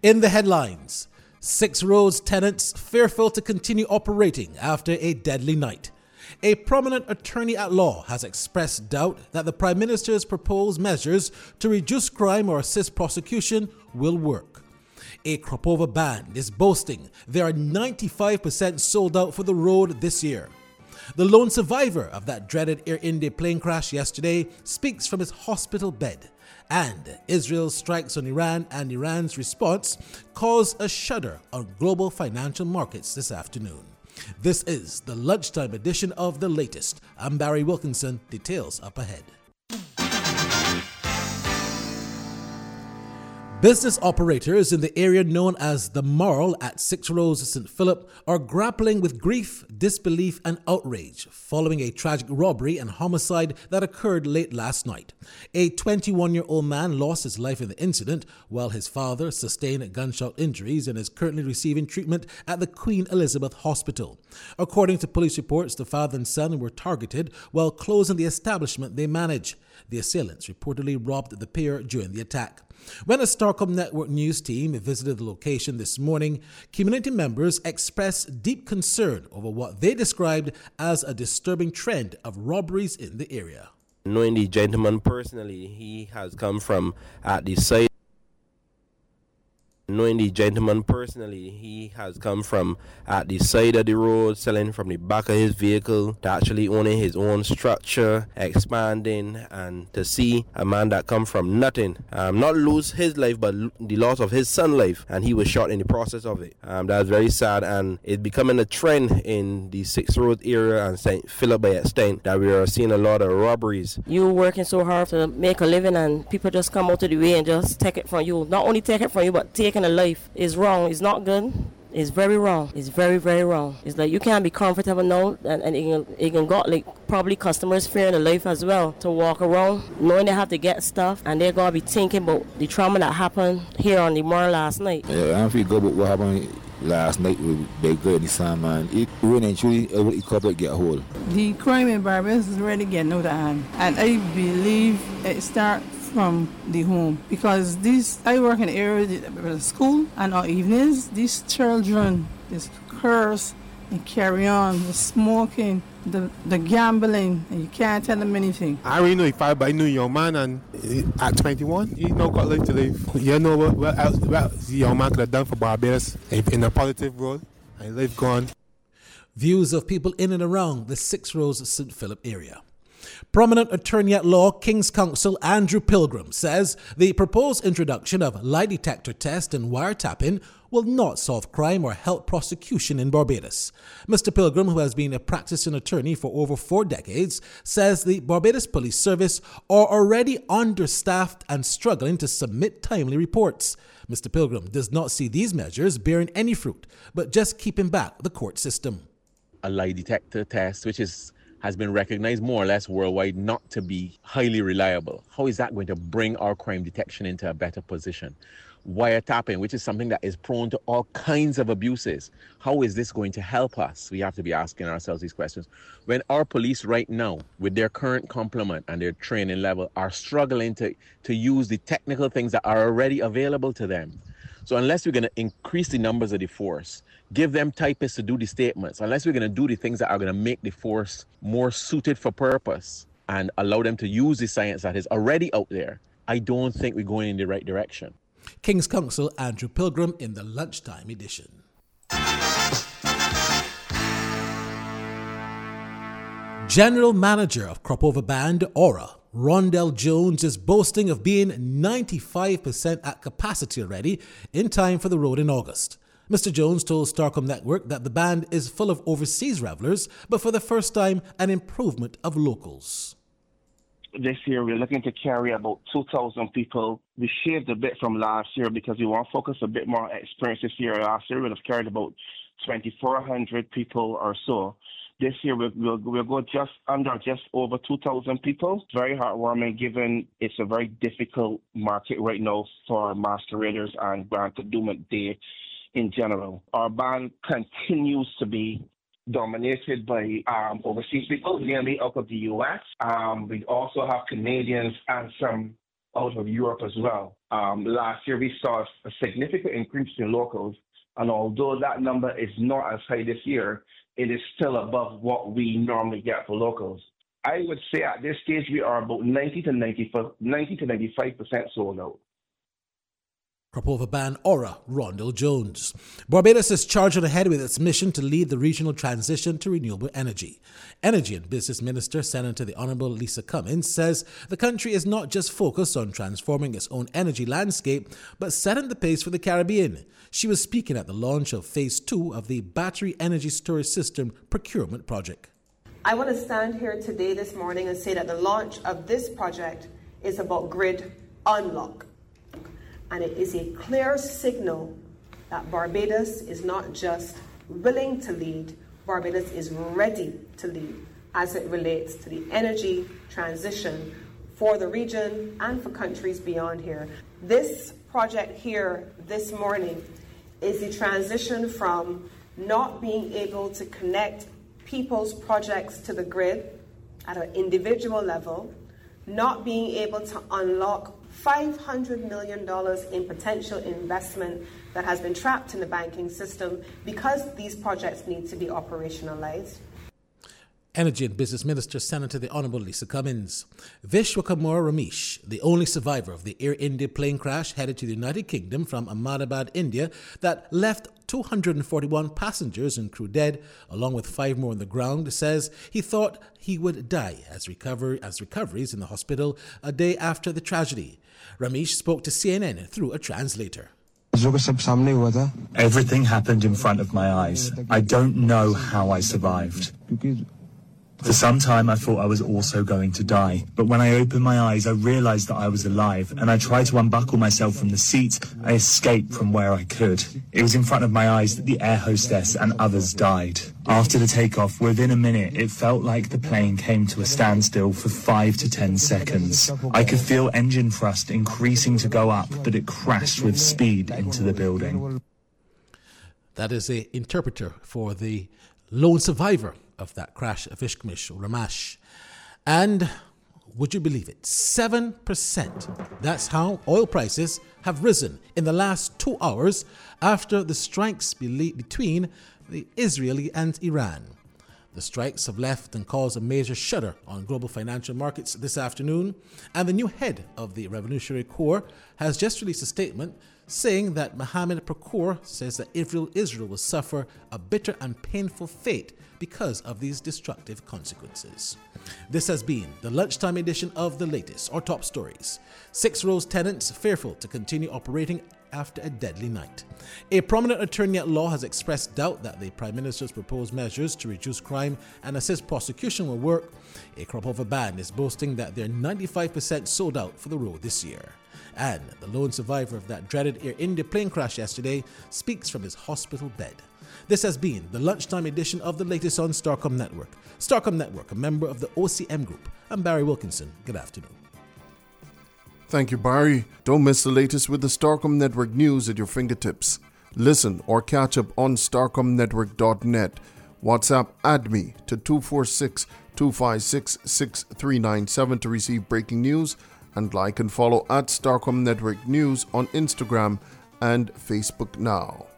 In the headlines, Six Roads tenants fearful to continue operating after a deadly night. A prominent attorney at law has expressed doubt that the Prime Minister's proposed measures to reduce crime or assist prosecution will work. A Cropova band is boasting they are 95% sold out for the road this year. The lone survivor of that dreaded Air India plane crash yesterday speaks from his hospital bed. And Israel's strikes on Iran and Iran's response cause a shudder on global financial markets this afternoon. This is the lunchtime edition of The Latest. I'm Barry Wilkinson. Details up ahead. Business operators in the area known as the Marl at Six Roads St. Philip are grappling with grief, disbelief and outrage following a tragic robbery and homicide that occurred late last night. A 21-year-old man lost his life in the incident, while his father sustained gunshot injuries and is currently receiving treatment at the Queen Elizabeth Hospital. According to police reports, the father and son were targeted while closing the establishment they manage. The assailants reportedly robbed the pair during the attack. When a Starcom Network news team visited the location this morning, community members expressed deep concern over what they described as a disturbing trend of robberies in the area. Knowing the gentleman personally, he has come from at the side. Knowing the gentleman personally, he has come from at the side of the road, selling from the back of his vehicle, to actually owning his own structure, expanding, and to see a man that come from nothing, not lose his life, but the loss of his son's life, and he was shot in the process of it. That's very sad, and it's becoming a trend in the Six Road area and St. Philip by extent that we are seeing a lot of robberies. You working so hard to make a living, and people just come out of the way and just take it from you. Not only take it from you, but taking a life is wrong. It's not good. It's very wrong. It's very, very wrong. It's like you can't be comfortable now, and it can got like probably customers fearing the life as well to walk around knowing they have to get stuff, and they're gonna be thinking about the trauma that happened here on the Marl last night. Yeah, I don't feel good about what happened last night with Big Girl and the Sandman. It really and truly it could get a hold. The crime in Barbados is really getting out of hand, and I believe it starts from the home, because I work in the area with the school, and on evenings these children just curse and carry on, the smoking, the gambling, and you can't tell them anything. I really know if I knew young man, and at 21 he no got life to live. You know what else the young man could have done for Barbados in a positive role, and life gone. Views of people in and around the Six Roads St. Philip area. Prominent attorney at law, King's Counsel Andrew Pilgrim, says the proposed introduction of lie detector test and wiretapping will not solve crime or help prosecution in Barbados. Mr. Pilgrim, who has been a practicing attorney for over 4 decades, says the Barbados Police Service are already understaffed and struggling to submit timely reports. Mr. Pilgrim does not see these measures bearing any fruit, but just keeping back the court system. A lie detector test, which has been recognized more or less worldwide not to be highly reliable. How is that going to bring our crime detection into a better position? Wiretapping, which is something that is prone to all kinds of abuses. How is this going to help us? We have to be asking ourselves these questions. When our police right now, with their current complement and their training level, are struggling to use the technical things that are already available to them. So unless we're going to increase the numbers of the force, give them typists to do the statements, unless we're going to do the things that are going to make the force more suited for purpose and allow them to use the science that is already out there, I don't think we're going in the right direction. King's Counsel Andrew Pilgrim in the lunchtime edition. General Manager of Cropova Band, Aura, Rondell Jones, is boasting of being 95% at capacity already in time for the road in August. Mr. Jones told Starcom Network that the band is full of overseas revelers, but for the first time, an improvement of locals. This year, we're looking to carry about 2,000 people. We shaved a bit from last year because we want to focus a bit more on experience this year. Last year, we would have carried about 2,400 people or so. This year, we'll go just over 2,000 people. Very heartwarming, given it's a very difficult market right now for masqueraders and Grand Kadooment Day in general. Our band continues to be dominated by overseas people, mainly out of the U.S. We also have Canadians and some out of Europe as well. Last year, we saw a significant increase in locals, and although that number is not as high this year, it is still above what we normally get for locals. I would say at this stage, we are about 90 to 95% sold out. Crop over ban Aura, Rondell Jones. Barbados is charging ahead with its mission to lead the regional transition to renewable energy. Energy and Business Minister, Senator the Honourable Lisa Cummins, says the country is not just focused on transforming its own energy landscape, but setting the pace for the Caribbean. She was speaking at the launch of Phase 2 of the Battery Energy Storage System Procurement Project. I want to stand here today, this morning, and say that the launch of this project is about grid unlock. And it is a clear signal that Barbados is not just willing to lead, Barbados is ready to lead as it relates to the energy transition for the region and for countries beyond here. This project here this morning is the transition from not being able to connect people's projects to the grid at an individual level, not being able to unlock $500 million in potential investment that has been trapped in the banking system because these projects need to be operationalized. Energy and Business Minister, Senator the Honourable Lisa Cummins. Vishwakumar Ramesh, the only survivor of the Air India plane crash headed to the United Kingdom from Ahmedabad, India, that left 241 passengers and crew dead, along with 5 more on the ground, says he thought he would die as recoveries in the hospital a day after the tragedy. Ramesh spoke to CNN through a translator. Everything happened in front of my eyes. I don't know how I survived. For some time I thought I was also going to die, but when I opened my eyes I realized that I was alive, and I tried to unbuckle myself from the seat. I escaped from where I could. It was in front of my eyes that the air hostess and others died. After the takeoff, within a minute, it felt like the plane came to a standstill for 5 to 10 seconds. I could feel engine thrust increasing to go up, but it crashed with speed into the building. That is an interpreter for the lone survivor of that crash, Vishwakumar Ramesh. And would you believe it? 7%. That's how oil prices have risen in the last 2 hours after the strikes between the Israeli and Iran. The strikes have left and caused a major shudder on global financial markets this afternoon, and the new head of the Revolutionary Corps has just released a statement saying that Mohammed Prakour says that Israel will suffer a bitter and painful fate because of these destructive consequences. This has been the lunchtime edition of The Latest, or Top Stories. 6 Rose tenants fearful to continue operating after a deadly night. A prominent attorney at law has expressed doubt that the Prime Minister's proposed measures to reduce crime and assist prosecution will work. A crop over band is boasting that they're 95% sold out for the road this year. And the lone survivor of that dreaded Air India plane crash yesterday speaks from his hospital bed. This has been the lunchtime edition of The Latest on Starcom Network. Starcom Network, a member of the OCM Group. I'm Barry Wilkinson. Good afternoon. Thank you, Barry. Don't miss the latest with the Starcom Network news at your fingertips. Listen or catch up on starcomnetwork.net. WhatsApp add me to 246-256-6397 to receive breaking news, and like and follow at Starcom Network News on Instagram and Facebook now.